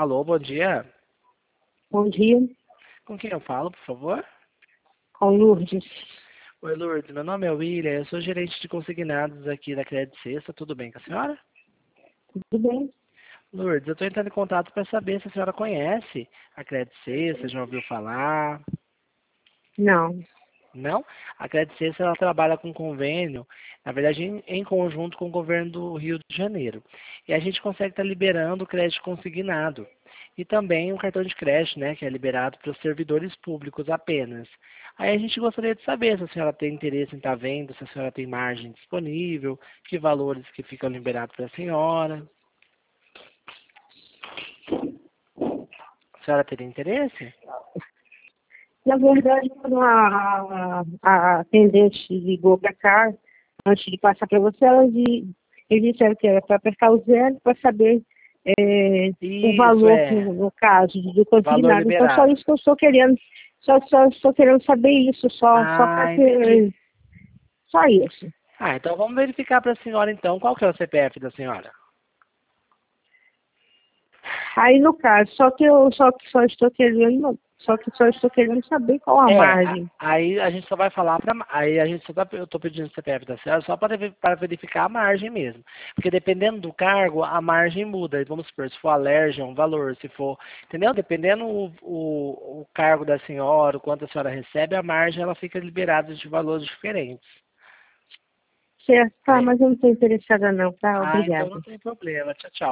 Alô, bom dia. Bom dia, Com quem eu falo, por favor? com Lourdes. Oi, Lourdes. Meu nome é William. Eu sou gerente de consignados aqui da Crédito Sexta. Tudo bem com a senhora? Tudo bem? Lourdes, eu estou entrando em contato para saber se a senhora conhece a Crédito Sexta, já ouviu falar? Não. Não? A Crédito Sexta, ela trabalha com convênio, na verdade, em conjunto com o governo do Rio de Janeiro. E a gente consegue estar liberando o crédito consignado. E também um cartão de crédito, né, que é liberado para os servidores públicos apenas. Aí a gente gostaria de saber se a senhora tem interesse em estar vendo, se a senhora tem margem disponível, que valores que ficam liberados para a senhora. A senhora teria interesse? Na verdade, quando a atendente ligou para cá, antes de passar para você, eles disseram que era para apertar o zero para saber o Isso, valor, é. no caso, do Valor consignado. Então, só liberado. isso que eu estou querendo, só estou querendo saber isso, só para Ah, entendi. ter, só isso. Ah, então vamos verificar para a senhora então. Qual que é o CPF da senhora? Aí, no caso, só estou querendo, só estou querendo saber qual a margem. Aí a gente só vai falar para, aí a gente só tá, eu tô pedindo o CPF da senhora só para verificar a margem mesmo. Porque dependendo do cargo, a margem muda. E vamos supor, se for alérgico, é um valor, se for, entendeu? Dependendo o cargo da senhora, o quanto a senhora recebe, a margem ela fica liberada de valores diferentes. Certo, tá, Aí, mas eu não estou interessada não, tá? então Obrigada. não tem problema. Tchau, tchau.